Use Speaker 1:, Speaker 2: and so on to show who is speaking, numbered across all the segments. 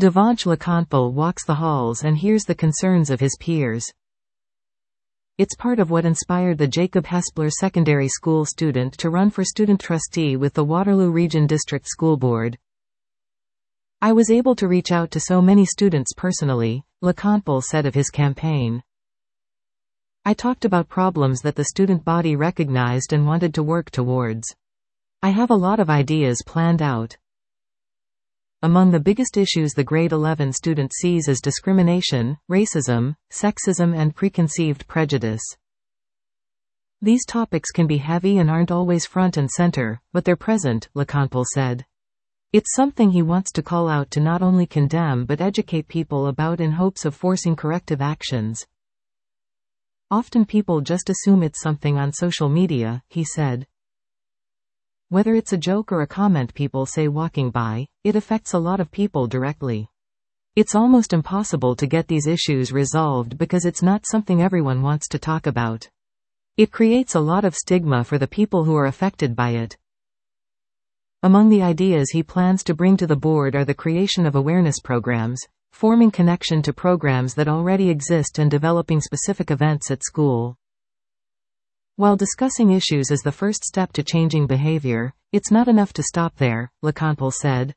Speaker 1: Devansh Lakhanpal walks the halls and hears the concerns of his peers. It's part of what inspired the Jacob Hespler Secondary School student to run for student trustee with the Waterloo Region District School Board. I was able to reach out to so many students personally, Lakhanpal said of his campaign. I talked about problems that the student body recognized and wanted to work towards. I have a lot of ideas planned out. Among the biggest issues the grade 11 student sees is discrimination, racism, sexism and preconceived prejudice. These topics can be heavy and aren't always front and center, but they're present, Lakhanpal said. It's something he wants to call out to not only condemn but educate people about in hopes of forcing corrective actions. Often people just assume it's something on social media, he said. Whether it's a joke or a comment people say walking by, it affects a lot of people directly. It's almost impossible to get these issues resolved because it's not something everyone wants to talk about. It creates a lot of stigma for the people who are affected by it. Among the ideas he plans to bring to the board are the creation of awareness programs, forming connection to programs that already exist and developing specific events at school. While discussing issues is the first step to changing behavior, it's not enough to stop there, Lakhanpal said.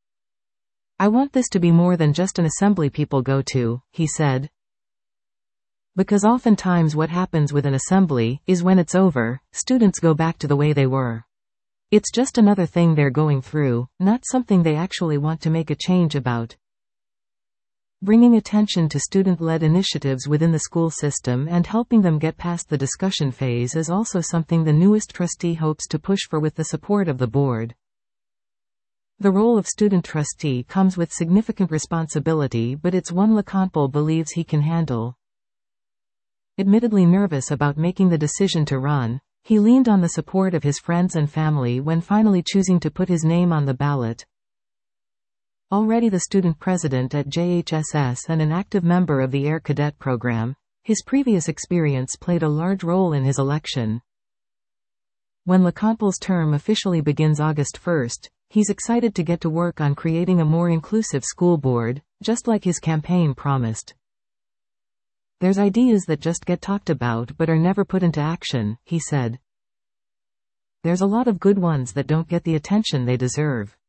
Speaker 1: I want this to be more than just an assembly people go to, he said. Because oftentimes what happens with an assembly is when it's over, students go back to the way they were. It's just another thing they're going through, not something they actually want to make a change about. Bringing attention to student-led initiatives within the school system and helping them get past the discussion phase is also something the newest trustee hopes to push for with the support of the board. The role of student trustee comes with significant responsibility, but it's one Lakhanpal believes he can handle. Admittedly nervous about making the decision to run, he leaned on the support of his friends and family when finally choosing to put his name on the ballot. Already the student president at JHSS and an active member of the Air Cadet program, his previous experience played a large role in his election. When Lakhanpal's term officially begins August 1, he's excited to get to work on creating a more inclusive school board, just like his campaign promised. There's ideas that just get talked about but are never put into action, he said. There's a lot of good ones that don't get the attention they deserve.